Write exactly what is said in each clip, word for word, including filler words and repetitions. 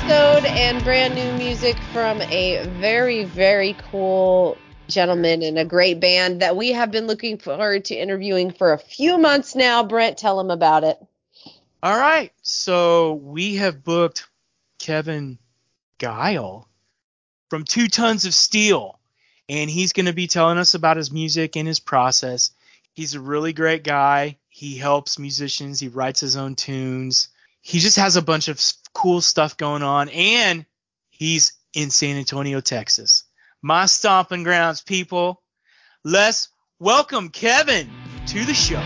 episode and brand new music from a very, very cool gentleman and a great band that we have been looking forward to interviewing for a few months now. Brent, tell him about it. All right. So we have booked Kevin Guile from Two Tons of Steel, and he's going to be telling us about his music and his process. He's a really great guy. He helps musicians. He writes his own tunes. He just has a bunch of cool stuff going on, and he's in San Antonio, Texas. My stomping grounds, people. Let's welcome Kevin to the show.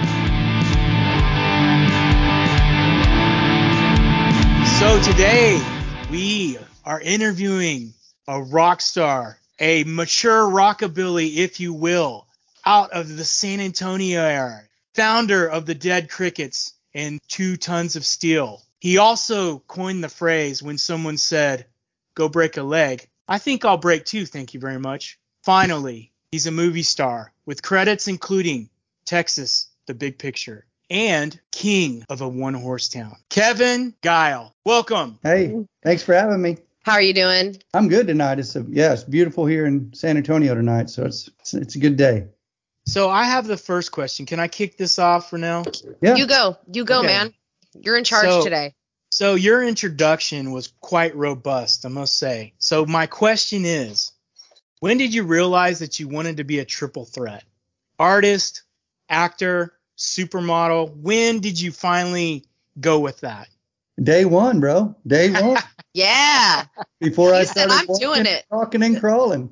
So today we are interviewing a rock star, a mature rockabilly, if you will, out of the San Antonio area, founder of the Dead Crickets and Two Tons of Steel. He also coined the phrase when someone said, "Go break a leg. I think I'll break two, thank you very much." Finally, he's a movie star with credits including Texas, The Big Picture, and king of a one-horse town. Kevin Guile, welcome. Hey, thanks for having me. How are you doing? I'm good tonight. It's a, yeah, it's beautiful here in San Antonio tonight, so it's it's, it's a good day. So I have the first question. Can I kick this off for now? Yeah. You go. You go, Okay. man. You're in charge So- today. So your introduction was quite robust, I must say. So my question is, when did you realize that you wanted to be a triple threat? Artist, actor, supermodel. When did you finally go with that? Day one, bro. Day one. Yeah. Before I He said, started "I'm walking, doing it." talking and crawling.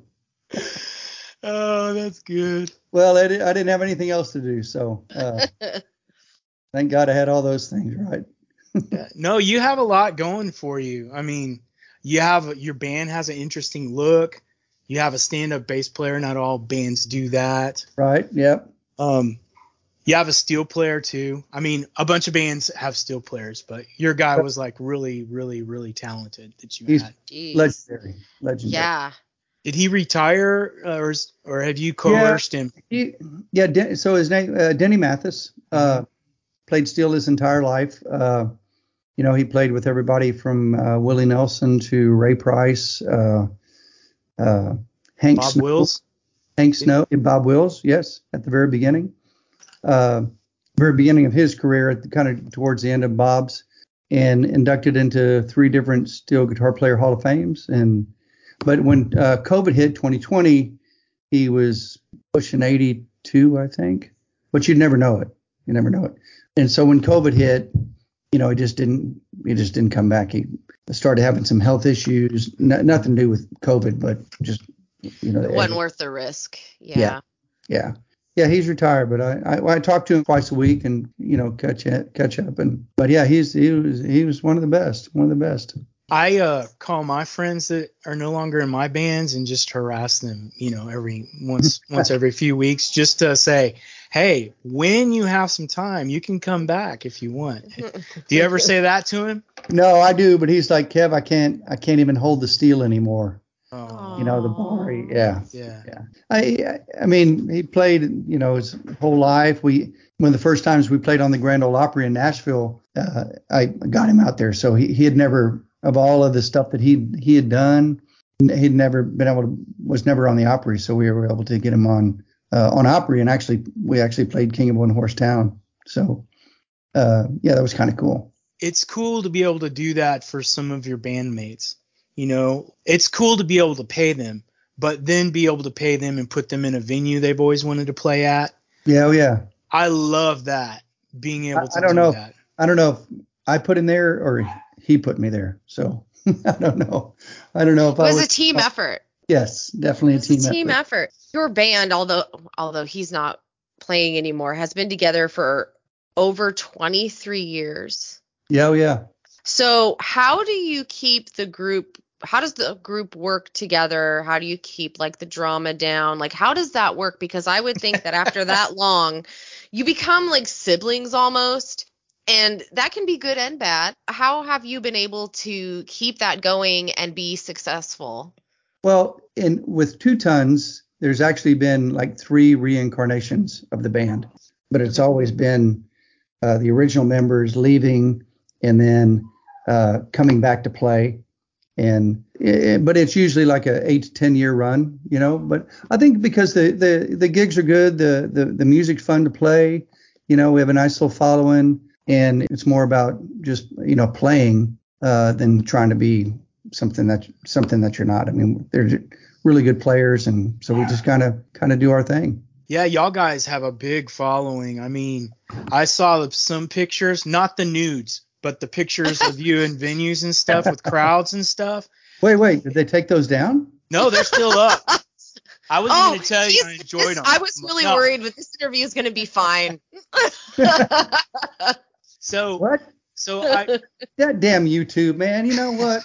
Oh, that's good. Well, I, di- I didn't have anything else to do, so uh, thank God I had all those things, right? Yeah. No, you have a lot going for you. I mean, you have your band has an interesting look. You have a stand-up bass player. Not all bands do that. Right. Yep. Um, you have a steel player too. I mean, a bunch of bands have steel players, but your guy was like really, really, really talented that you He's had. Jeez. legendary. Legendary. Yeah. Did he retire, uh, or is, or have you coerced him? He, yeah. Den- so his name, uh, Denny Mathis, uh, played steel his entire life. Uh, you know, he played with everybody from uh, Willie Nelson to Ray Price, uh, uh, Hank Bob Snow, Wills? Hank Snow, and Bob Wills. Yes, at the very beginning, uh, very beginning of his career, at the, kind of towards the end of Bob's, and inducted into three different steel guitar player Hall of Fames. And but when uh, COVID hit twenty twenty, he was pushing eighty-two, I think, but you'd never know it. You never know it. And so when COVID hit, you know, he just didn't, he just didn't come back. He started having some health issues, n- nothing to do with COVID, but just, you know, It wasn't worth the risk. Yeah. Yeah. yeah, yeah, he's retired, but I, I, I talk to him twice a week and, you know, catch it, catch up. And, but yeah, he's, he was, he was one of the best, one of the best. I uh, call my friends that are no longer in my bands and just harass them, you know, every once once every few weeks, just to say, hey, when you have some time, you can come back if you want. Do you ever say that to him? No, I do, but he's like, Kev, I can't, I can't even hold the steel anymore. Oh, You know, the bar, yeah. yeah. Yeah. I, I I mean, he played, you know, his whole life. We, one of the first times we played on the Grand Ole Opry in Nashville, uh, I got him out there. So he, he had never, of all of the stuff that he he had done, he'd never been able to, was never on the Opry. So we were able to get him on, uh, on Opry, and actually, we actually played King of One Horse Town. So, uh, yeah, that was kind of cool. It's cool to be able to do that for some of your bandmates. You know, it's cool to be able to pay them, but then be able to pay them and put them in a venue they've always wanted to play at. Yeah, oh, yeah. I love that, being able I, to I don't do know. that. I don't know if I put him there or he put me there. So I don't know. I don't know if It I was was a team effort. Yes, definitely It a was team, a team effort. effort. Your band, although although he's not playing anymore, has been together for over twenty-three years. Yeah, oh, yeah. So how do you keep the group, how does the group work together? How do you keep like the drama down? Like, how does that work? Because I would think that after that long, you become like siblings almost, and that can be good and bad. How have you been able to keep that going and be successful? Well, in with Two Tons, there's actually been like three reincarnations of the band, but it's always been uh, the original members leaving, and then uh, coming back to play. And it, but it's usually like a eight to ten year run, you know. But I think because the the the gigs are good, the the the music's fun to play, you know, we have a nice little following, and it's more about just you know playing uh, than trying to be something that something that you're not. I mean, they're really good players, and so we just kind of kind of do our thing. Yeah, y'all guys have a big following. I mean, I saw some pictures, not the nudes, but the pictures of you in venues and stuff with crowds and stuff. Wait, wait, did they take those down? No, they're still up. I wasn't Oh, going to tell you I he's- enjoyed this- them. I was really No. worried, but this interview is going to be fine. So, What? so I, That damn YouTube, man. You know what?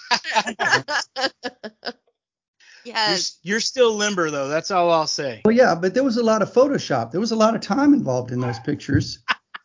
you're, Yes. you're still limber though. That's all I'll say. Well, yeah, but there was a lot of Photoshop. There was a lot of time involved in those pictures.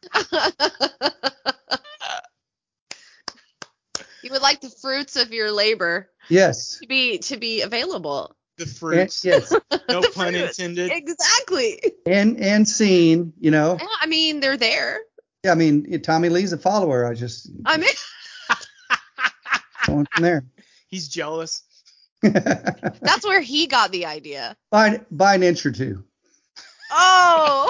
You would like the fruits of your labor Yes. to be to be available. The And, fruits. yes. No The pun fruits. intended. Exactly. And and seen, you know. Yeah, I mean, they're there. Yeah, I mean, Tommy Lee's a follower. I just I mean, going from there. He's jealous. that's where he got the idea. buy, buy an inch or two. Oh.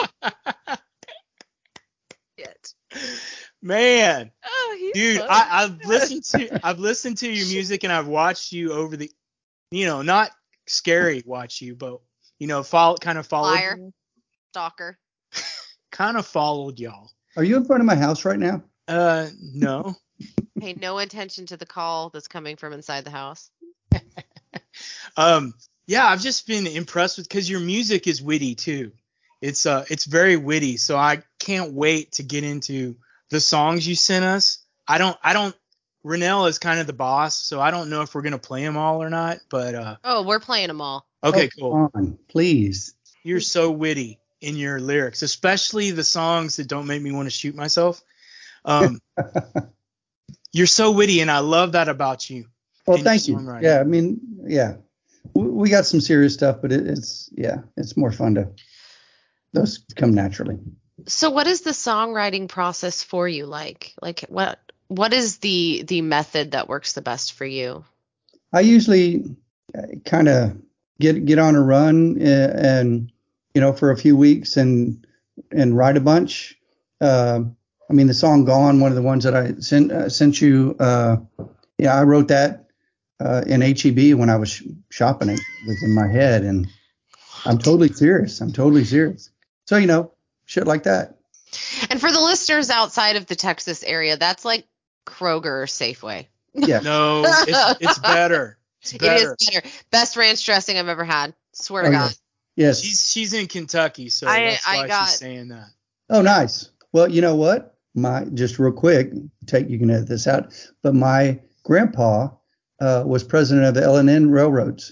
Shit. Man, Oh, he's dude, funny. I, I've listened to I've listened to your music and I've watched you over the, you know, not scary watch you, but you know, follow kind of followed, Liar. Stalker. kind of followed y'all. Are you in front of my house right now? Uh, no. Pay no attention to the call that's coming from inside the house. Um, yeah, I've just been impressed with because your music is witty too. It's uh, it's very witty. So I can't wait to get into the songs you sent us. I don't, I don't. Renell is kind of the boss, so I don't know if we're gonna play them all or not. But uh, Oh, we're playing them all. okay, Oh, cool. come on, please. You're so witty in your lyrics, especially the songs that don't make me want to shoot myself. Um, you're so witty, and I love that about you. Well, in thank your you. songwriting. Yeah, I mean, yeah, we, we got some serious stuff, but it, it's yeah, it's more fun to those come naturally. So what is the songwriting process for you like? Like what what is the the method that works the best for you? I usually kind of get get on a run uh, and you know for a few weeks and and write a bunch. Uh, I mean, the song "Gone," one of the ones that I sent uh, sent you. Uh, yeah, I wrote that uh, in H E B when I was sh- shopping. It was in my head, and I'm totally serious. I'm totally serious. So you know, shit like that. And for the listeners outside of the Texas area, that's like Kroger or Safeway. Yeah. No, it's it's better. It's better. It is better. Best ranch dressing I've ever had. Swear to Oh, God. Yes. She's she's in Kentucky, so I- that's I why got- she's saying that. Oh, nice. Well, you know what? My just real quick, take you can edit this out. But my grandpa uh, was president of the L and N Railroads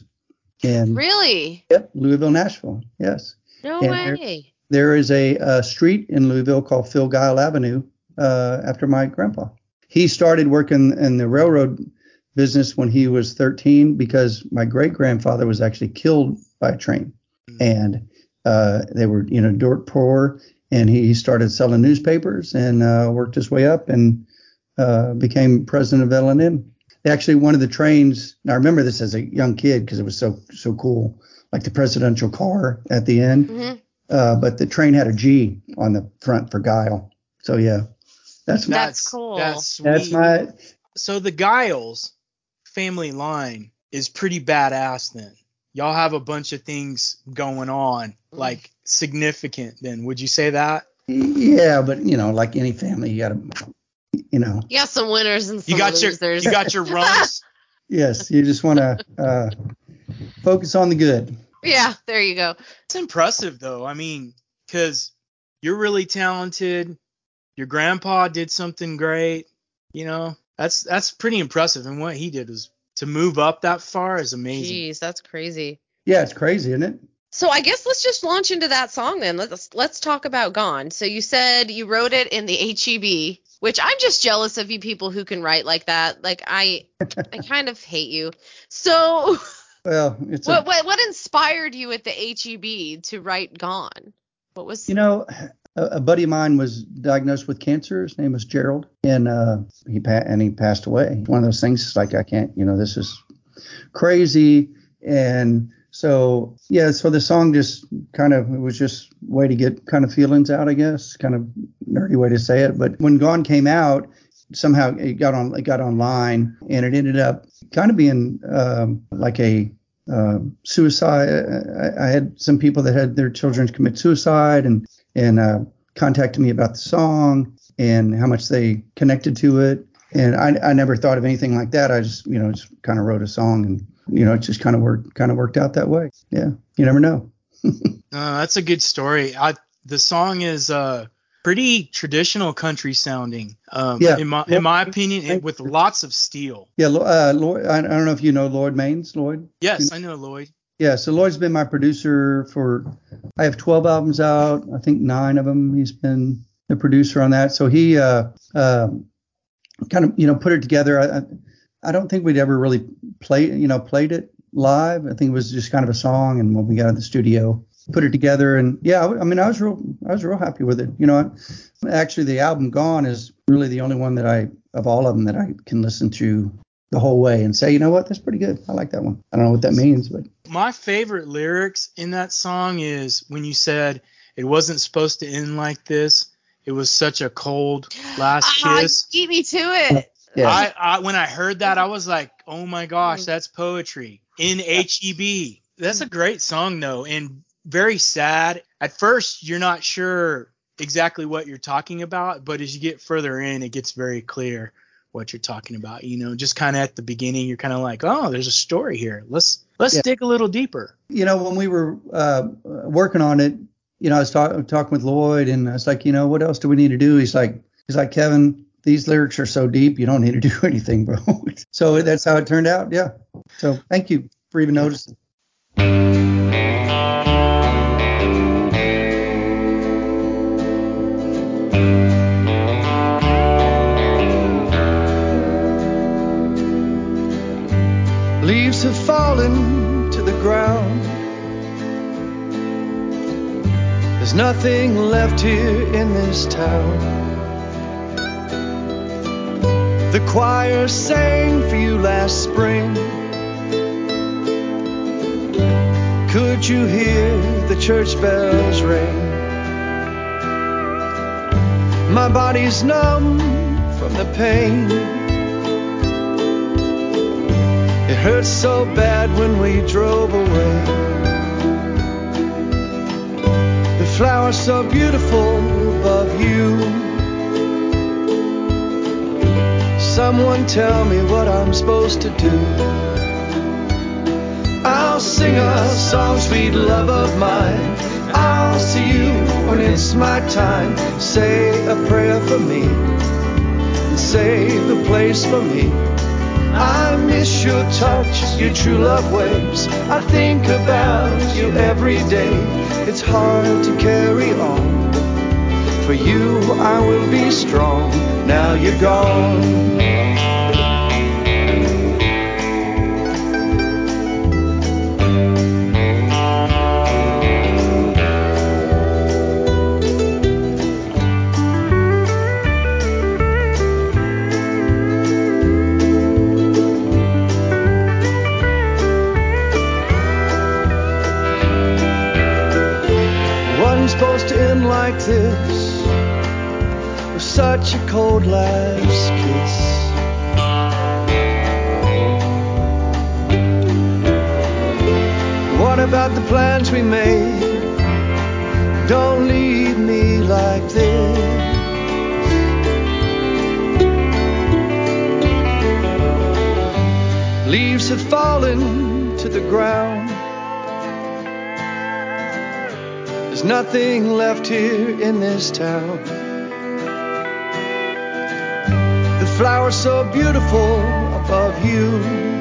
in Really? yep, Louisville, Nashville. Yes. No And there- way. There is a, uh street in Louisville called Phil Guile Avenue uh, after my grandpa. He started working in the railroad business when he was thirteen because my great grandfather was actually killed by a train, and uh, they were you know dirt poor, and he started selling newspapers and uh, worked his way up and uh, became president of L and N. Actually, one of the trains. And I remember this as a young kid because it was so so cool, like the presidential car at the end. Mhm. Uh, but the train had a G on the front for Guile. So yeah, that's That's cool. That's sweet. that's my So the Giles family line is pretty badass then. Y'all have a bunch of things going on, like significant then. Would you say that? yeah, but you know, like any family, you gotta, you know, You got some winners and some You got your losers. you got your runs. yes, you just want to uh, focus on the good. Yeah, there you go. It's impressive though. I mean, because you're really talented. Your grandpa did something great. You know, that's that's pretty impressive. And what he did was to move up that far is amazing. Jeez, that's crazy. Yeah, it's crazy, isn't it? So I guess let's just launch into that song then. Let's let's talk about Gone. So you said you wrote it in the H E B, which I'm just jealous of you people who can write like that. Like I I kind of hate you. So Well, it's what a, what what inspired you at the H E B to write Gone? What was you know, a, a buddy of mine was diagnosed with cancer. His name was Gerald, and uh, he pa- and he passed away. One of those things. It's like I can't, you know, this is crazy. And so yeah, so the song just kind of it was just a way to get kind of feelings out, I guess. Kind of nerdy way to say it. But when Gone came out, somehow it got on it got online, and it ended up kind of being um, like a uh, suicide. I, I had some people that had their children commit suicide, and and uh, contacted me about the song and how much they connected to it. And I, I never thought of anything like that. I just, you know, just kind of wrote a song, and you know, it just kind of worked, kind of worked out that way. Yeah, you never know. uh, that's a good story. I, the song is uh, pretty traditional country sounding. Um, yeah, in my in my opinion, it, with lots of steel. Yeah, uh, Lloyd, I don't know if you know Lloyd Maines. Lloyd. Yes, I know Lloyd. Yeah, so Lloyd's been my producer for, I have twelve albums out. I think nine of them he's been the producer on that. So he uh, uh, kind of, you know, put it together. I, I don't think we'd ever really play, you know, played it live. I think it was just kind of a song. And when we got in the studio, put it together. And yeah, I, I mean, I was real, I was real happy with it. You know, actually the album Gone is really the only one that I, of all of them, that I can listen to the whole way and say, you know what, that's pretty good. I like that one. I don't know what that means, but my favorite lyrics in that song is when you said it wasn't supposed to end like this. It was such a cold last ah, kiss. Beat me to it. Yeah. I, I when I heard that, I was like, oh my gosh, that's poetry. N H E B. That's a great song though, and very sad. At first, you're not sure exactly what you're talking about, but as you get further in, it gets very clear what you're talking about. You know, just kind of at the beginning, you're kind of like, oh, there's a story here. Let's let's Yeah. dig a little deeper. You know, when we were uh, working on it, you know, I was talk- talking with Lloyd, and I was like, you know, what else do we need to do? He's like, he's like, Kevin, these lyrics are so deep, you don't need to do anything, bro. So that's how it turned out. Yeah. So thank you for even noticing. Leaves have fallen to the ground. There's nothing left here in this town. The choir sang for you last spring. Could you hear the church bells ring? My body's numb from the pain. It hurt so bad when we drove away. The flowers so beautiful above you. Someone tell me what I'm supposed to do. I'll sing a song, sweet love of mine. I'll see you when it's my time. Say a prayer for me and save the place for me. I miss your touch, your true love waves. I think about you every day. It's hard to carry on. For you I will be strong. Now you're gone. Supposed to end like this, with such a cold last kiss. What about the plans we made? Don't leave me like this. Leaves have fallen to the ground. There's nothing left here in this town. The flowers so beautiful above you.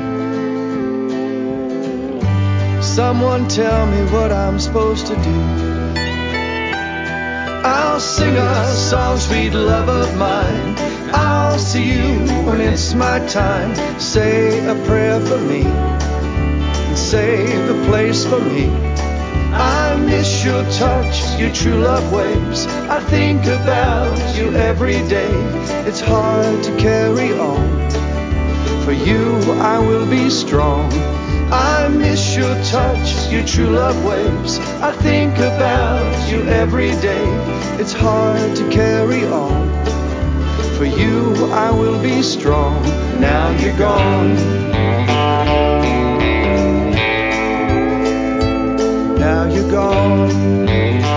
Someone tell me what I'm supposed to do. I'll sing a song, sweet love of mine. I'll see you when it's my time. Say a prayer for me and save the place for me. I'm miss your touch, your true love waves. I think about you every day. It's hard to carry on. For you I will be strong. I miss your touch, your true love waves. I think about you every day. It's hard to carry on. For you I will be strong. Now you're gone. Now you're gone.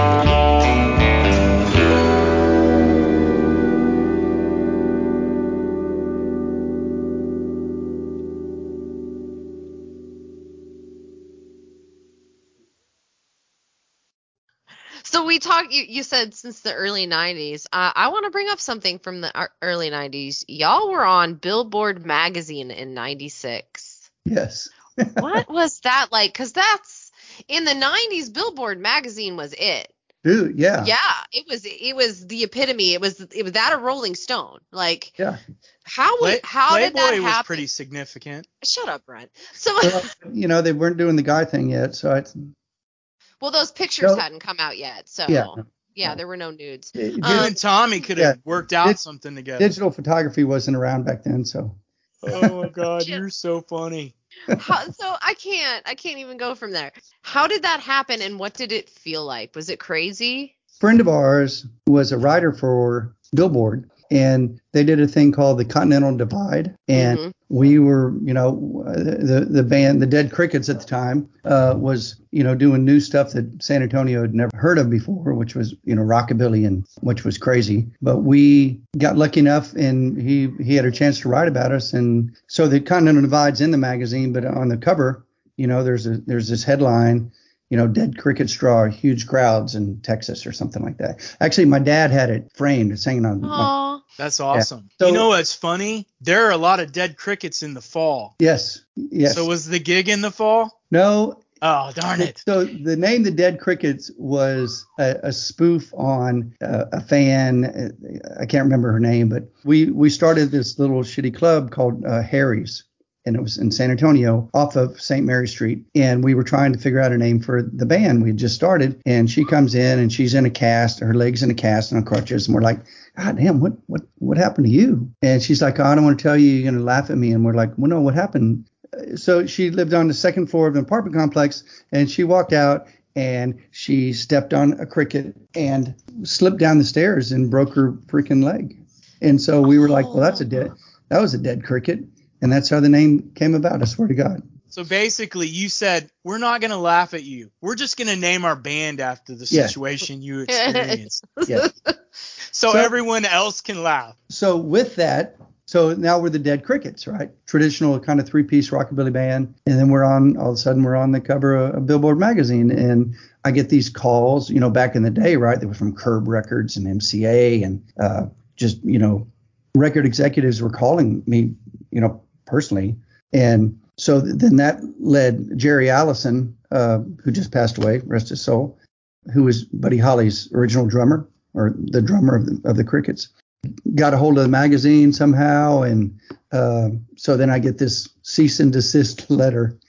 So we talked, you, you said since the early nineties. Uh, I want to bring up something from the ar- early nineties. Y'all were on Billboard magazine in ninety-six. Yes. What was that like? Because that's, in the nineties, Billboard magazine was it. Dude, yeah. Yeah, it was it was the epitome. It was it was that a Rolling Stone. Like, Yeah. how Play, would how did that Playboy happen? was pretty significant. Shut up, Brent. So, Well, you know, they weren't doing the guy thing yet, so it's well, those pictures No. hadn't come out yet. So, yeah. yeah, no. there were no nudes. It- You Um, and Tommy could have yeah. worked out It- something together. Digital photography wasn't around back then, so Oh my God, you're so funny. How, so I can't I can't even go from there. How did that happen, and what did it feel like? Was it crazy? friend of ours was a writer for Billboard, and they did a thing called the Continental Divide, and Mhm. we were, you know, the the band, the Dead Crickets at the time, uh, was, you know, doing new stuff that San Antonio had never heard of before, which was, you know, rockabilly, and which was crazy. But we got lucky enough, and he he had a chance to write about us, and so the Continental Divide's in the magazine, but on the cover, you know, there's a there's this headline, you know, dead crickets draw huge crowds in Texas or something like that. Actually, my dad had it framed. It's hanging on. My, Aw. That's awesome. So- you know what's funny? There are a lot of dead crickets in the fall. yes, yes. So was the gig in the fall? no. Oh, darn it. So the name The Dead Crickets was a, a spoof on uh, a fan. uh, I can't remember her name, but we, we started this little shitty club called uh, Harry's. And it was in San Antonio off of Saint Mary Street. And we were trying to figure out a name for the band. We had just started. And she comes in and she's in a cast, her legs in a cast and on crutches. And we're like, God damn, what what what happened to you? And she's like, oh, I don't want to tell you. You're going to laugh at me. And we're like, well, no, what happened? So she lived on the second floor of an apartment complex. And she walked out and she stepped on a cricket and slipped down the stairs and broke her freaking leg. And so we were like, well, that's a dead, that was a dead cricket. And that's how the name came about, I swear to God. So basically, you said, we're not going to laugh at you. We're just going to name our band after the Yeah. situation you experienced. Yeah. so, So- everyone else can laugh. So with that, so now we're the Dead Crickets, right? Traditional kind of three-piece rockabilly band. And then we're on, all of a sudden, we're on the cover of, of Billboard magazine. And I get these calls, you know, back in the day, right? They were from Curb Records and M C A and uh, just, you know, record executives were calling me, you know, personally. And so th- then that led Jerry Allison, uh, who just passed away, rest his soul, who was Buddy Holly's original drummer, or the drummer of the, of the Crickets, got a hold of the magazine somehow. And uh, so then I get this cease and desist letter.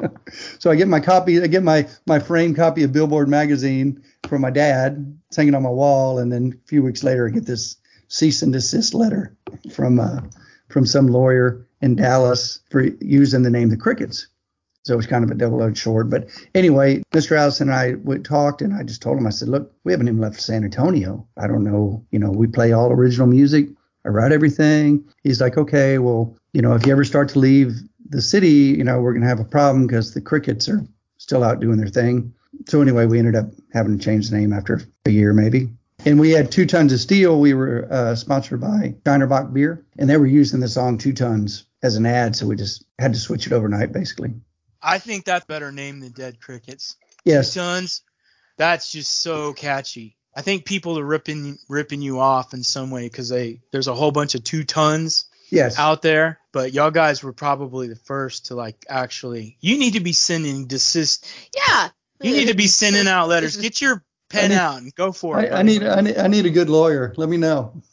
So I get my copy, I get my, my framed copy of Billboard magazine from my dad. It's hanging on my wall. And then a few weeks later, I get this cease and desist letter from uh, from some lawyer in Dallas for using the name the Crickets. So it was kind of a double-edged sword. But anyway, Mister Allison and I we talked, and I just told him, I said, look, we haven't even left San Antonio. I don't know. You know, we play all original music. I write everything. He's like, okay, well, you know, if you ever start to leave the city, you know, we're going to have a problem because the Crickets are still out doing their thing. So anyway, we ended up having to change the name after a year maybe. And we had Two Tons of Steel. We were uh, sponsored by Shinerbach Beer, and they were using the song Two Tons as an ad. So we just had to switch it overnight, basically. I think that's a better name than Dead Crickets. Yes. Two Tons, that's just so catchy. I think people are ripping ripping you off in some way because they there's a whole bunch of Two Tons Yes. out there, but y'all guys were probably the first to like actually. You need to be sending desist. Yeah. You need to be sending out letters. Get your pen need- out and go for I, it. I buddy. need I need I need a good lawyer. Let me know.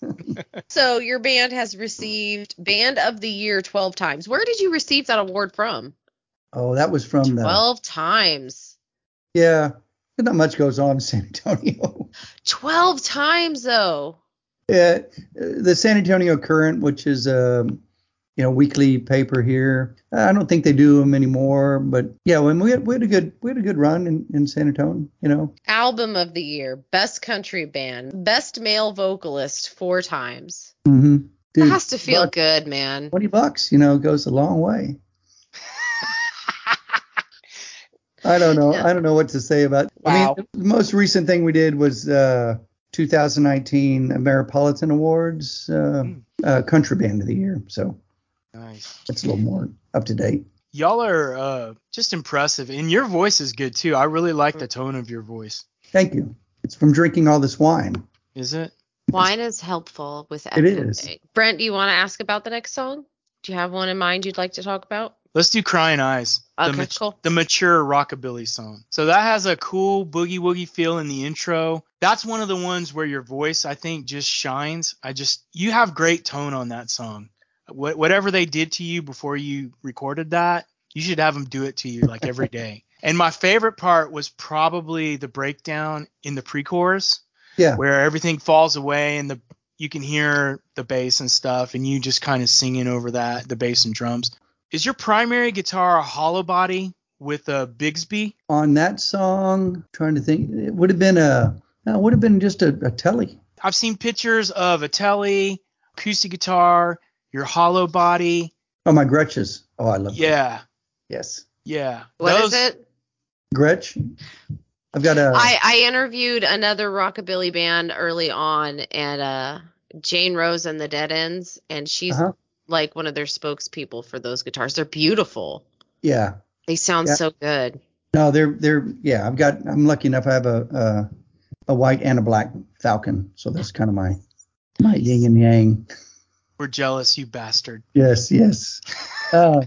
So your band has received Band of the Year twelve times. Where did you receive that award from? Oh, that was from the twelve times. yeah. not much goes on in San Antonio. twelve times though. Yeah, the San Antonio Current, which is a you know weekly paper here. I don't think they do them anymore, but yeah, when we had we had a good we had a good run in, in San Antonio. You know, Album of the year, best country band, best male vocalist four times. mm-hmm. Dude, That has to feel buck, good, man. Twenty bucks, you know, goes a long way. I don't know. I don't know what to say about. Wow. I mean, the most recent thing we did was uh, two thousand nineteen Ameripolitan Awards, uh, Mm. uh, Country Band of the Year. So Nice. it's a little more up to date. Y'all are uh, just impressive, and your voice is good too. I really like the tone of your voice. Thank you. It's from drinking all this wine. Is it? Wine is helpful with It everything. is. Brent, do you want to ask about the next song? Do you have one in mind you'd like to talk about? Let's do Crying Eyes. Okay, the mat- cool. The mature rockabilly song. So that has a cool boogie woogie feel in the intro. That's one of the ones where your voice, I think, just shines. I just, you have great tone on that song. What, whatever they did to you before you recorded that, you should have them do it to you like every day. And my favorite part was probably the breakdown in the pre-chorus. Yeah. Where everything falls away and the you can hear the bass and stuff, and you just kind of singing over that, the bass and drums. Is your primary guitar a hollow body with a Bigsby? On that song, trying to think, it would have been a, no, it would have been just a, a Telly. I've seen pictures of a Telly, acoustic guitar, your hollow body. Oh, my Gretches. Oh, I love that. Yeah, Yes. yeah. What is Those- it? Gretsch. I've got a. I, I interviewed another rockabilly band early on, and uh, Jane Rose and the Dead Ends, and she's Uh-huh. like one of their spokespeople for those guitars. They're beautiful. Yeah. They sound Yeah. so good. No, they're they're yeah. I've got. I'm lucky enough. I have a a, a white and a black Falcon, so that's kind of my my yin and yang. We're jealous, you bastard. Yes, yes. Uh,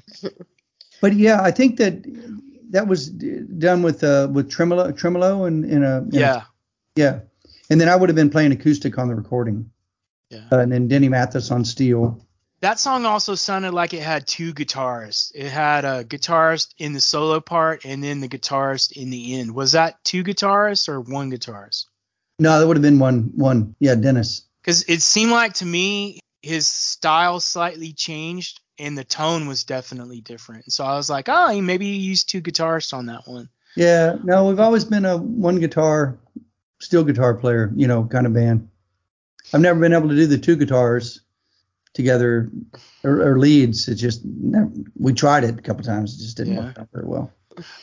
but yeah, I think that that was d- done with uh with tremolo tremolo and in a in Yeah, a, yeah. And then I would have been playing acoustic on the recording. yeah. Uh, and then Denny Mathis on steel. That song also sounded like it had two guitarists. It had a guitarist in the solo part and then the guitarist in the end. Was that two guitarists or one guitarist? No, that would have been one one. Yeah, Dennis. Because it seemed like to me his style slightly changed and the tone was definitely different. So I was like, oh, maybe he used two guitarists on that one. Yeah, no, we've always been a one guitar, steel guitar player, you know, kind of band. I've never been able to do the two guitars together or, or leads. It's just never, we tried it a couple times. It just didn't Yeah. work out very well.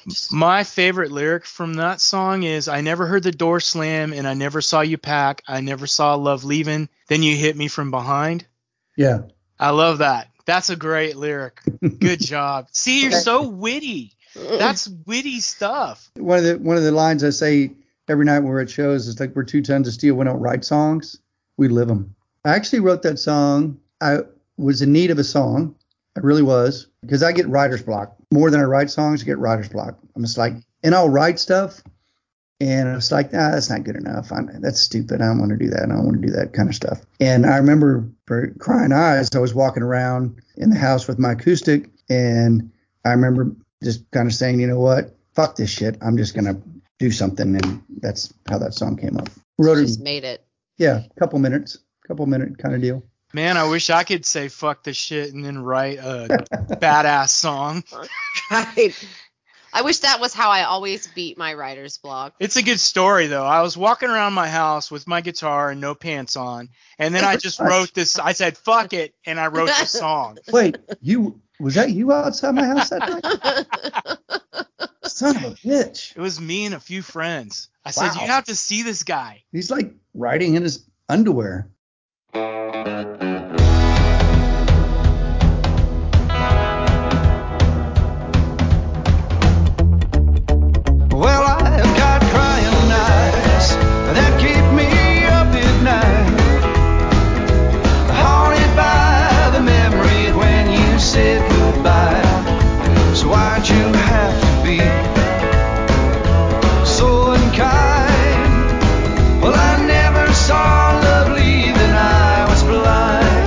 My favorite lyric from that song is, I never heard the door slam and I never saw you pack. I never saw love leaving. Then you hit me from behind. Yeah. I love that. That's a great lyric. Good job. See, you're so witty. That's witty stuff. One of the one of the lines I say every night when we're at shows is like, we're two tons of steel. We don't write songs. We live them. I actually wrote that song. I was in need of a song. I really was, because I get writer's block. More than I write songs, I get writer's block. I'm just like, and I'll write stuff, and it's like, ah, that's not good enough. I, that's stupid. I don't want to do that. I don't want to do that kind of stuff. And I remember for Crying Eyes, I was walking around in the house with my acoustic, and I remember just kind of saying, you know what, fuck this shit. I'm just going to do something, and that's how that song came up. Wrote it, Just made it. yeah, a couple minutes, couple minute kind of deal. Man, I wish I could say fuck this shit and then write a badass song. Right. I wish that was how I always beat my writer's block. It's a good story, though. I was walking around my house with my guitar and no pants on, and then I just wrote this. I said, fuck it, and I wrote the song. Wait, you was that you outside my house that night? Son of a bitch. It was me and a few friends. I said, Wow. you have to see this guy. He's like writing in his underwear. Well, I've got crying eyes that keep me up at night, haunted by the memory when you said goodbye. So why'd you have to be so unkind? Well, I never saw love leave, and I was blind.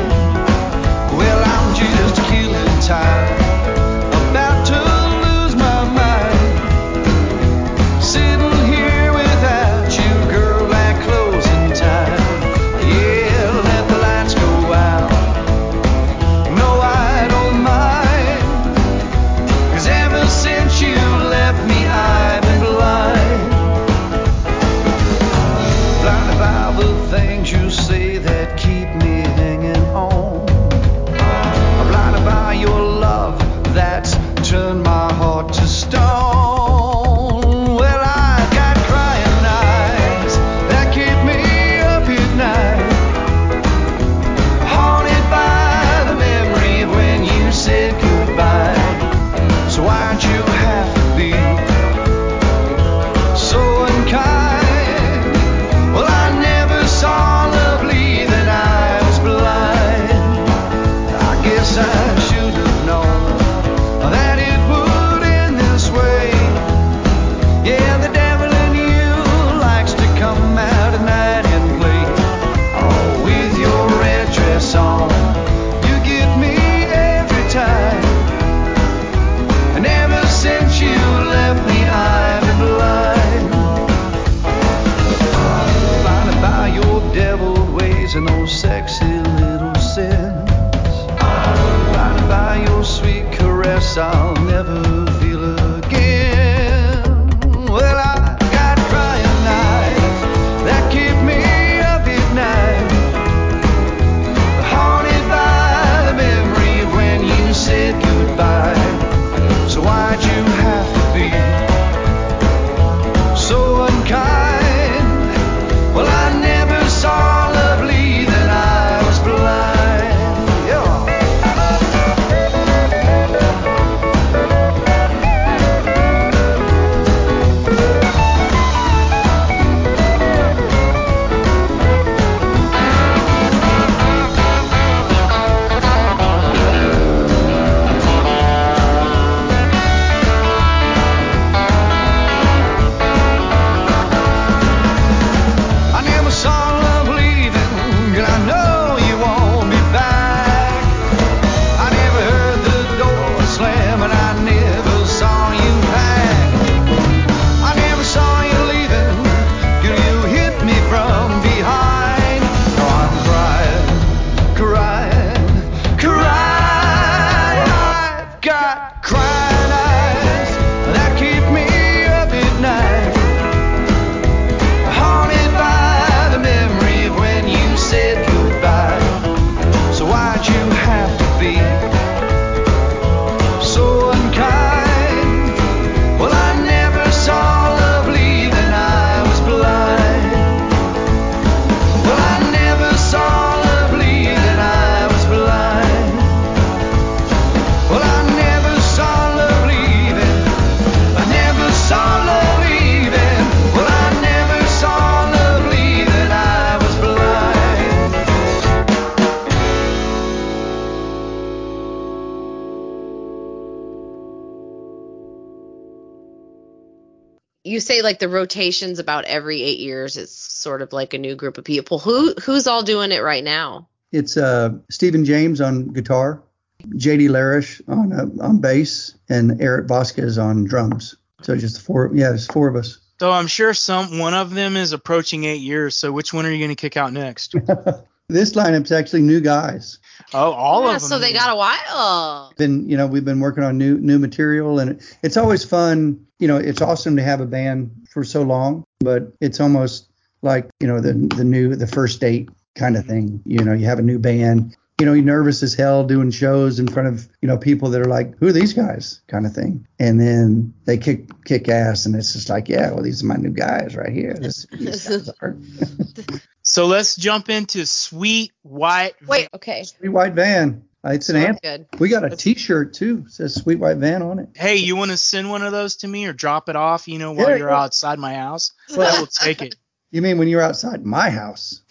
you say like the rotations about every eight years. It's sort of like a new group of people. Who who's all doing it right now? It's uh, Stephen James on guitar, J D Larish on uh, on bass, and Eric Vasquez on drums. So just four. Yeah, it's four of us. So I'm sure some one of them is approaching eight years. So which one are you going to kick out next? This lineup's actually new guys. Oh, all Yeah, of them. so they got a while. Been, you know, we've been working on new new material, and it's always fun. You know, it's awesome to have a band for so long, but it's almost like, you know, the the new the first date kind of thing. You know, you have a new band. You know, you're nervous as hell doing shows in front of, you know, people that are like, who are these guys, kind of thing. And then they kick kick ass, and it's just like, yeah, well, these are my new guys right here. This, these guys are. So let's jump into Sweet White. Wait, okay. Sweet White Van. Uh, It's an Sounds anthem. good. We got a T-shirt too. It says Sweet White Van on it. Hey, you want to send one of those to me or drop it off, you know, while Yeah, you're yeah. outside my house? Well, I will take it. You mean when you're outside my house?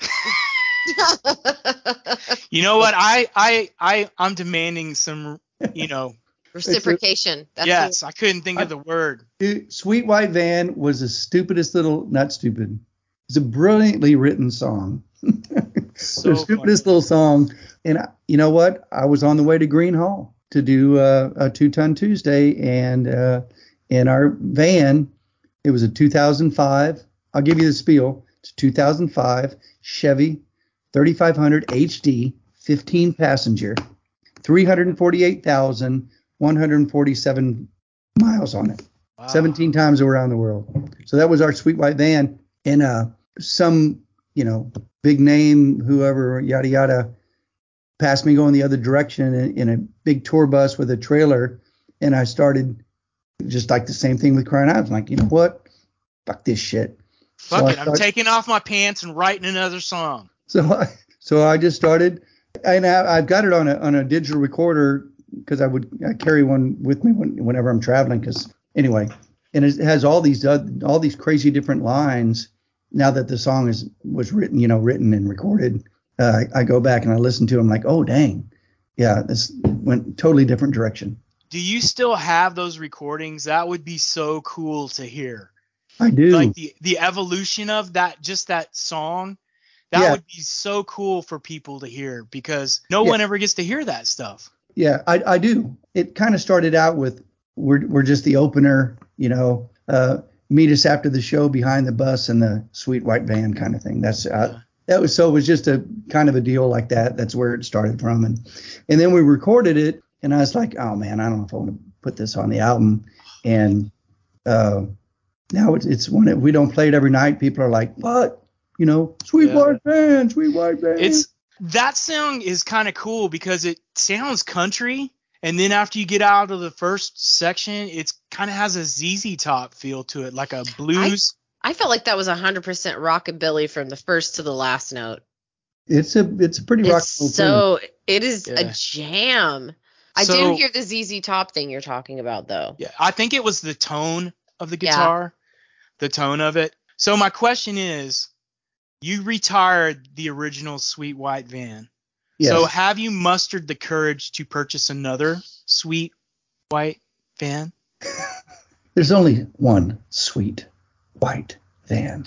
You know what? I, I, I, I'm demanding some, you know, Reciprocation. That's yes, I couldn't think of the word. Dude, Sweet White Van was the stupidest little, not stupid. It's a brilliantly written song. So the stupidest little song. And I, you know what? I was on the way to Green Hall to do uh, a two-ton Tuesday, and uh, in our van, it was a two thousand five. I'll give you the spiel. It's a two thousand five Chevy thirty-five hundred H D, fifteen passenger, three hundred forty-eight thousand one hundred forty-seven miles on it. Wow. seventeen times around the world. So that was our Sweet White Van. And uh, some, you know, big name, whoever, yada, yada, passed me going the other direction in, in a big tour bus with a trailer. And I started just like the same thing with Crying Out. I was like, you know what? Fuck this shit. Fuck so it. I I'm started, taking off my pants and writing another song. So I, so I just started, and I, I've got it on a on a digital recorder because I would I carry one with me when, whenever I'm traveling. Because anyway, and it has all these uh, all these crazy different lines. Now that the song is was written, you know, written and recorded, uh, I, I go back and I listen to it. I'm like, oh dang, yeah, this went totally different direction. Do you still have those recordings? That would be so cool to hear. I do. Like the the evolution of that, just that song. That Yeah. would be so cool for people to hear, because no Yeah. one ever gets to hear that stuff. Yeah, I, I do. It kind of started out with we're we're just the opener, you know, uh, meet us after the show behind the bus and the Sweet White Van kind of thing. That's uh, that was so it was just a kind of a deal like that. That's where it started from, and and then we recorded it, and I was like, oh man, I don't know if I want to put this on the album, and uh, now it's it's one that we don't play it every night. People are like, what, you know, Sweet Yeah. White Van, Sweet White Van. It's that song is kind of cool because it sounds country, and then after you get out of the first section, it's kind of has a Z Z Top feel to it, like a blues. I felt like that was one hundred percent rockabilly from the first to the last note. it's a it's a pretty rock It's and roll tune. so it is Yeah. a jam. I So- didn't hear the Z Z Top thing you're talking about though. Yeah, I think it was the tone of the Yeah. guitar, the tone of it. So my question is, you retired the original Sweet White Van. Yes. So have you mustered the courage to purchase another Sweet White Van? There's only one Sweet White Van.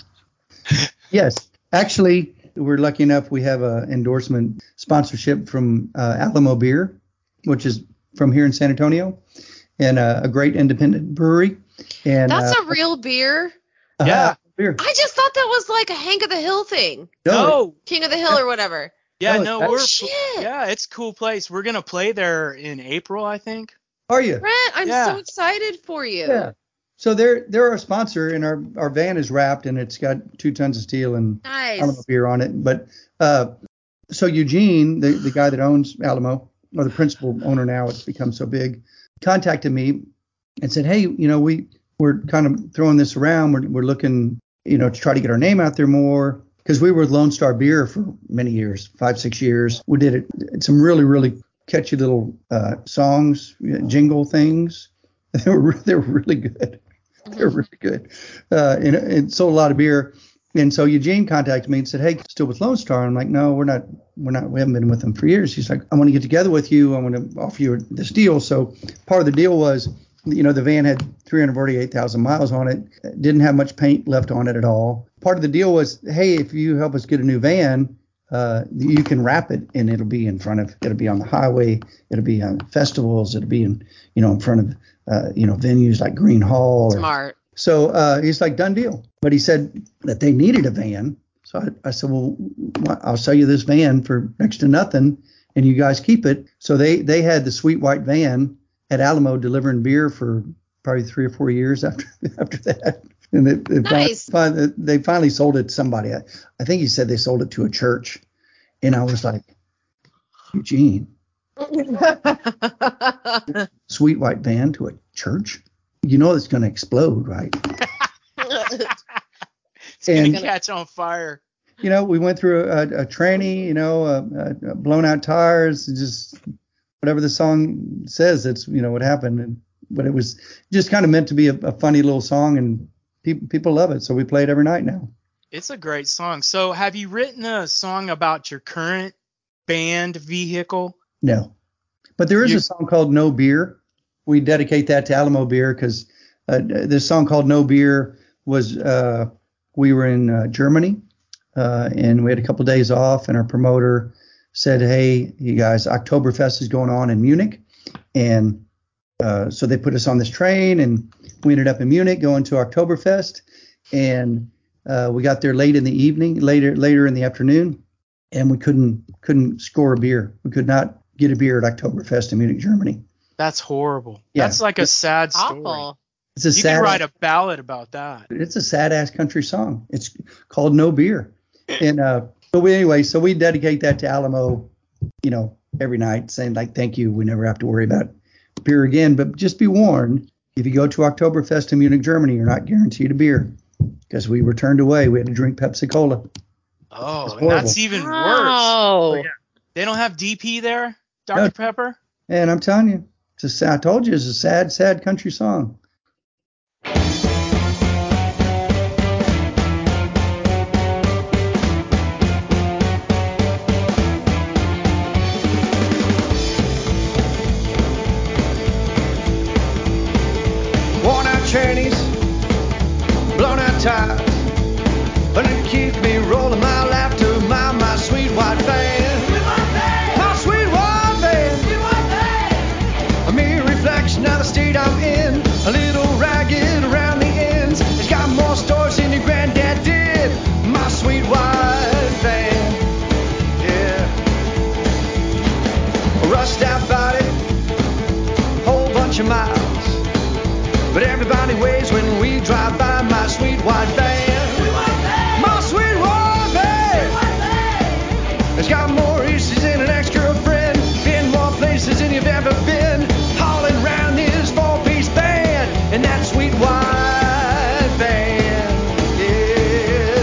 Yes, actually, we're lucky enough we have a endorsement sponsorship from uh, Alamo Beer, which is from here in San Antonio, and uh, a great independent brewery. And That's uh, a real beer. uh, Yeah. Alamo Beer. I just thought that was like a Hank of the Hill thing. No. King of the Hill or whatever. Yeah, No, no, that's- we're Shit. yeah, it's a cool place. We're gonna play there in April, I think. Are you? Brent, I'm Yeah. so excited for you. Yeah. So they're they're our sponsor, and our, our van is wrapped, and it's got two tons of steel and Nice. Alamo Beer on it. But uh, so Eugene, the, the guy that owns Alamo, or the principal owner now, it's become so big, contacted me and said, hey, you know, we, we're kind of throwing this around. We're, we're looking, you know, to try to get our name out there more. Because we were with Lone Star Beer for many years, five, six years. We did it, some really, really catchy little uh, songs, jingle things. They were, they were really good. They were really good. Uh, and, and sold a lot of beer. And so Eugene contacted me and said, hey, still with Lone Star? I'm like, no, we're not, we're not, we haven't been with them for years. He's like, I want to get together with you. I want to offer you this deal. So part of the deal was you know, the van had three hundred forty-eight thousand miles on it, didn't have much paint left on it at all. Part of the deal was, hey, if you help us get a new van, uh, you can wrap it and it'll be in front of, it'll be on the highway, it'll be on festivals, it'll be in, you know, in front of, uh, you know, venues like Green Hall. Or, Smart. So uh, he's like, done deal. But he said that they needed a van. So I, I said, well, I'll sell you this van for next to nothing, and you guys keep it. So they they had the sweet white van at Alamo delivering beer for probably three or four years after after that. And they, they, Nice. finally, they finally sold it to somebody. I, I think he said they sold it to a church. And I was like, Eugene, sweet white van to a church? You know it's going to explode, right? It's going And- to catch on fire. You know, we went through a, a tranny, you know, uh, uh, blown out tires, just whatever the song says, it's, you know, what happened. And, but it was just kind of meant to be a, a funny little song, and people people love it. So we play it every night now. It's a great song. So have you written a song about your current band vehicle? No. But there is You- a song called No Beer. We dedicate that to Alamo Beer because uh, this song called No Beer was, uh, we were in uh, Germany. Uh, and we had a couple days off, and our promoter said, hey, you guys, Oktoberfest is going on in Munich. And uh, so they put us on this train, and we ended up in Munich going to Oktoberfest. And uh, we got there late in the evening, later later in the afternoon, and we couldn't couldn't score a beer. We could not get a beer at Oktoberfest in Munich, Germany. That's horrible. Yeah. That's like a sad story. Awful. It's a You sad can write a ballad about that. It's a sad ass country song. It's called No Beer. And uh, but we, anyway, so we dedicate that to Alamo, you know, every night, saying like, thank you. We never have to worry about beer again. But just be warned, if you go to Oktoberfest in Munich, Germany, you're not guaranteed a beer because we were turned away. We had to drink Pepsi Cola. Oh, and horrible. that's even worse. Oh. They don't have D P there, Doctor No. Pepper? And I'm telling you, it's a sad, I told you, it's a sad, sad country song. Worn out trannies, blown out tires, and it keeps me rolling my laughter, my my sweet white van, my sweet white van, a mere reflection of the state I'm in, a little ragged around the ends. It's got more stores than your granddad did, my sweet white van, yeah. A rust out body, whole bunch of miles. But everybody waves when we drive by my sweet white van. My sweet white van. It's got more issues than an ex-girlfriend. Been more places than you've ever been. Hauling around this four-piece band. And that sweet white van. Yeah.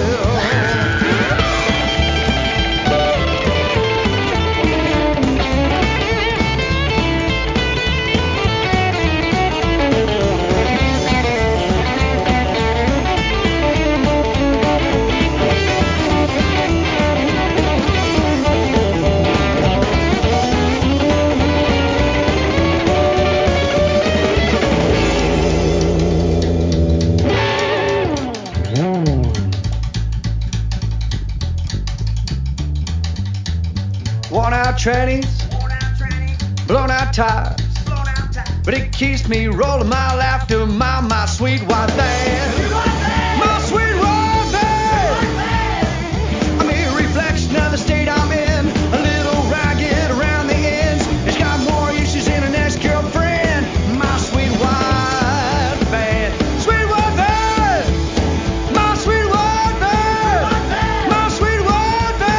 Worn out trannies, blown out tires, but it keeps me rolling my laughter, my my sweet white van, my sweet white van. I'm a reflection of the state I'm in, a little ragged around the ends. It's got more issues than an ex-girlfriend, my sweet white van, sweet white van, my sweet white van, my sweet white van.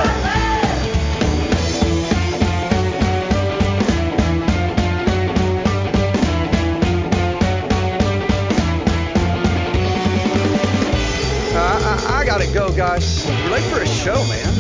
I, I, I gotta go, guys. We're late for a show, man.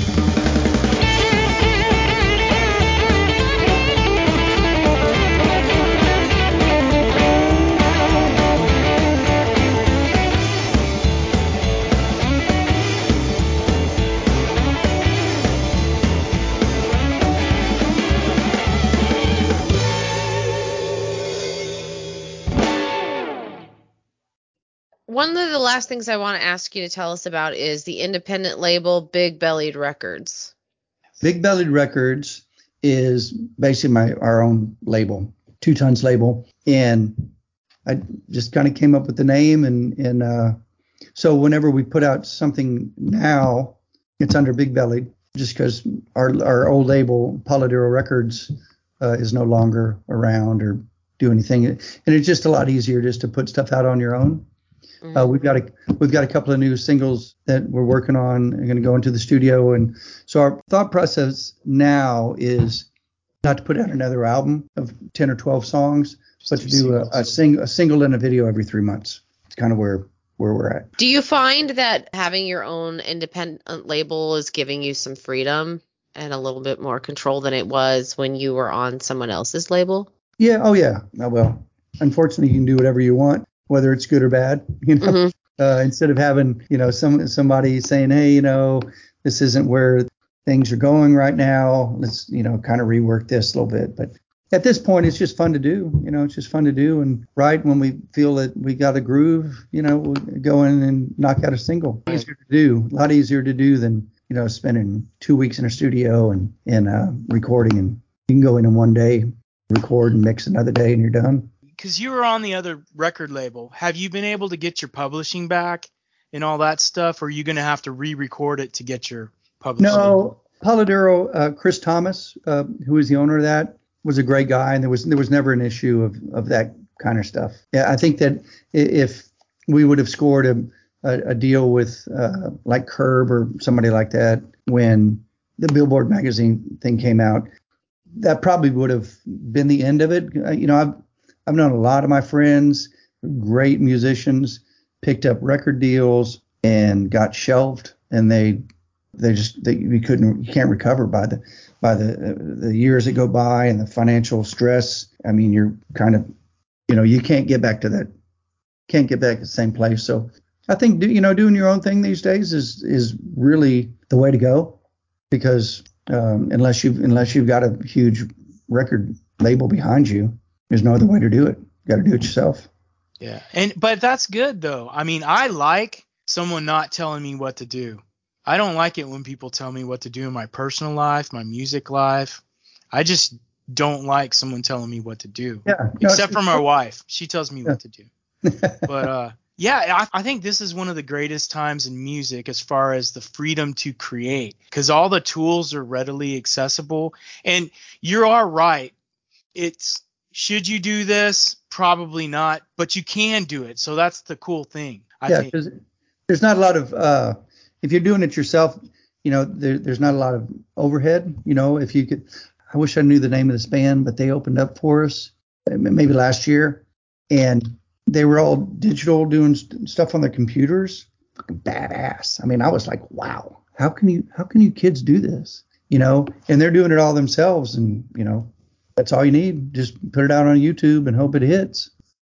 one of the last things I want to ask you to tell us about is the independent label Big Bellied Records. Big Bellied Records is basically my our own label, Two Tons label, and I just kind of came up with the name, and and uh, so whenever we put out something now, it's under Big Bellied, just because our our old label Polidoro Records uh, is no longer around or do anything, and it's just a lot easier just to put stuff out on your own. Mm-hmm. Uh, we've got a we've got a couple of new singles that we're working on and going to go into the studio, and so our thought process now is not to put out another album of ten or twelve songs, just but to do a, a, sing, a single and a video every three months. It's kind of where where we're at. Do you find that having your own independent label is giving you some freedom and a little bit more control than it was when you were on someone else's label? Yeah. Oh, yeah. Oh, well, unfortunately, you can do whatever you want, whether it's good or bad. You know, mm-hmm. uh, instead of having, you know, some somebody saying, hey, you know, this isn't where things are going right now. Let's, you know, kind of rework this a little bit. But at this point, it's just fun to do. You know, it's just fun to do. And right when we feel that we got a groove, you know, we'll go in and knock out a single. Right. Easier to do, a lot easier to do than, you know, spending two weeks in a studio and, and uh, recording. And you can go in in one day, record and mix another day, and you're done. Because you were on the other record label, have you been able to get your publishing back and all that stuff, or are you going to have to re-record it to get your publishing? No, Polidoro, uh, Chris Thomas, uh, who is the owner of that, was a great guy, and there was there was never an issue of, of that kind of stuff. Yeah, I think that if we would have scored a, a, a deal with uh, like Curb or somebody like that when the Billboard magazine thing came out, that probably would have been the end of it. You know, I've I've known a lot of my friends, great musicians, picked up record deals and got shelved, and they they just they you couldn't you can't recover by the by the the years that go by and the financial stress. I mean, you're kind of, you know, you can't get back to that, can't get back to the same place. So I think, you know, doing your own thing these days is is really the way to go, because um, unless you've unless you've got a huge record label behind you, there's no other way to do it. You got to do it yourself. Yeah, and but that's good though. I mean, I like someone not telling me what to do. I don't like it when people tell me what to do in my personal life, my music life. I just don't like someone telling me what to do. Yeah, except no, for my wife. She tells me yeah. what to do. But uh, yeah, I, I think this is one of the greatest times in music as far as the freedom to create, because all the tools are readily accessible. And you are right. It's, should you do this? Probably not, but you can do it. So that's the cool thing, I yeah, think. Because there's not a lot of, uh, if you're doing it yourself, you know, there, there's not a lot of overhead. You know, if you could, I wish I knew the name of this band, but they opened up for us maybe last year, and they were all digital, doing st- stuff on their computers. Fucking badass. I mean, I was like, wow, how can you, how can you kids do this? You know, and they're doing it all themselves, and you know, that's all you need. Just put it out on YouTube and hope it hits.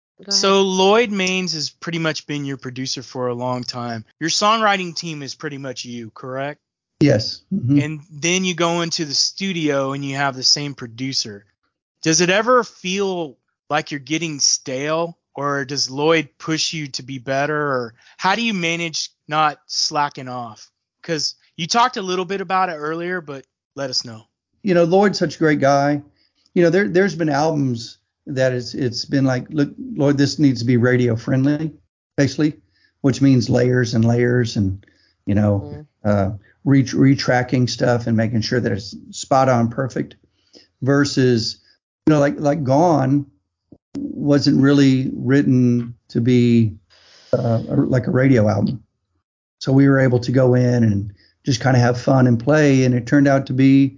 So Lloyd Maines has pretty much been your producer for a long time. Your songwriting team is pretty much you, correct? Yes. Mm-hmm. And then you go into the studio and you have the same producer. Does it ever feel like you're getting stale, or does Lloyd push you to be better, or how do you manage not slacking off? Because you talked a little bit about it earlier, but let us know. You know, Lloyd's such a great guy. You know, there, there's been albums that it's, it's been like, look, Lloyd, this needs to be radio friendly, basically, which means layers and layers and, you know, mm-hmm. uh, re- retracking stuff and making sure that it's spot on perfect, versus, you know, like, like Gone wasn't really written to be uh, like a radio album. So we were able to go in and just kind of have fun and play. And it turned out to be,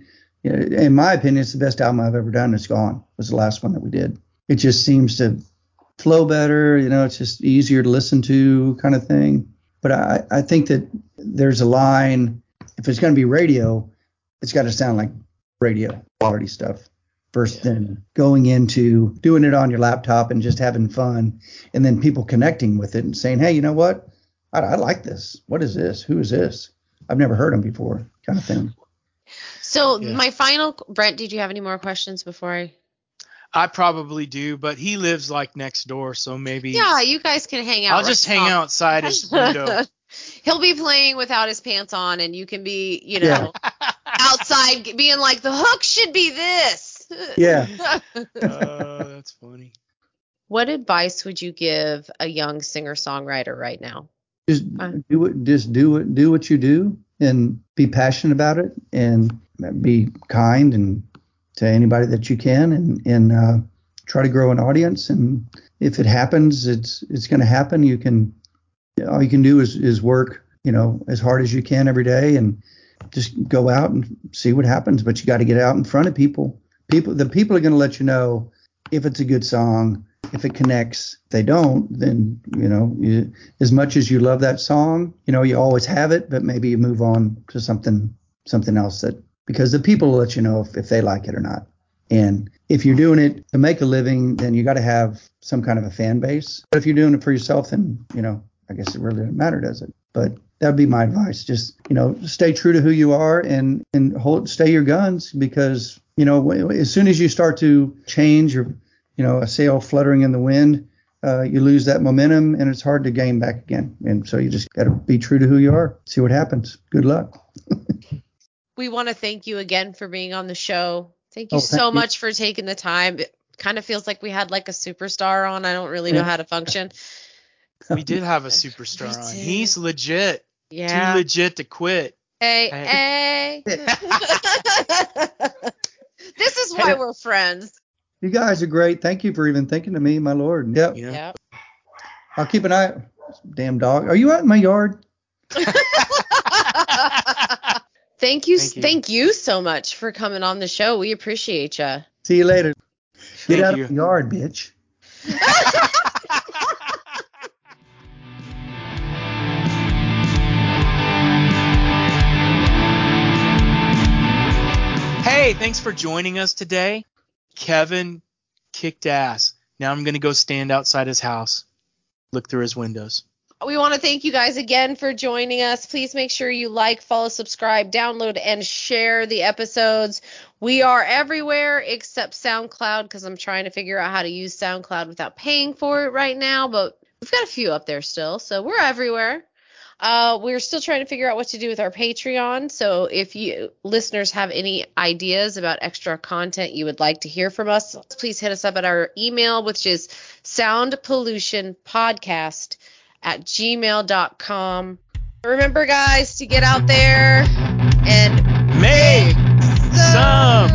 in my opinion, it's the best album I've ever done. It's Gone. It was the last one that we did. It just seems to flow better. You know, it's just easier to listen to, kind of thing. But I, I think that there's a line, if it's going to be radio, it's got to sound like radio quality stuff, versus yeah. then going into doing it on your laptop and just having fun, and then people connecting with it and saying, hey, you know what? I, I like this. What is this? Who is this? I've never heard them before, kind of thing. So yeah. my final, Brent, did you have any more questions before I? I probably do, but he lives like next door, so maybe. Yeah, you guys can hang out. I'll just hang outside his window. He'll be playing without his pants on, and you can be, you know, yeah. outside being like, the hook should be this. Yeah. uh, that's funny. What advice would you give a young singer-songwriter right now? Just do it. Just do it. Do what you do, and be passionate about it, and be kind and to anybody that you can, and and uh, try to grow an audience. And if it happens, it's it's going to happen. You can all you can do is is work, you know, as hard as you can every day, and just go out and see what happens. But you got to get out in front of people. People, the people are going to let you know if it's a good song. If it connects. If they don't, then, you know, you, as much as you love that song, you know, you always have it, but maybe you move on to something, something else that, because the people will let you know if, if they like it or not. And if you're doing it to make a living, then you got to have some kind of a fan base. But if you're doing it for yourself, then, you know, I guess it really doesn't matter, does it? But that'd be my advice. Just, you know, stay true to who you are and, and hold, stay your guns, because, you know, as soon as you start to change or, you know, a sail fluttering in the wind, uh, you lose that momentum and it's hard to gain back again. And so you just got to be true to who you are. See what happens. Good luck. We want to thank you again for being on the show. Thank you Oh, so thank you. much for taking the time. It kind of feels like we had like a superstar on. I don't really know how to function. We did have a superstar on. He's legit. Yeah. Too legit to quit. Hey, hey. hey. This is why we're friends. You guys are great. Thank you for even thinking of me, my lord. Yep. Yeah. Yep. I'll keep an eye. Damn dog. Are you out in my yard? Thank you, Thank you. Thank you so much for coming on the show. We appreciate you. See you later. Get Thank out you. of the yard, bitch. Hey, thanks for joining us today. Kevin kicked ass. Now I'm going to go stand outside his house, look through his windows. We want to thank you guys again for joining us. Please make sure you like, follow, subscribe, download, and share the episodes. We are everywhere except SoundCloud, because I'm trying to figure out how to use SoundCloud without paying for it right now, but we've got a few up there still, so we're everywhere. Uh, we're still trying to figure out what to do with our Patreon, so if you listeners have any ideas about extra content you would like to hear from us, please hit us up at our email, which is soundpollutionpodcast at gmail dot com. Remember, guys, to get out there and make some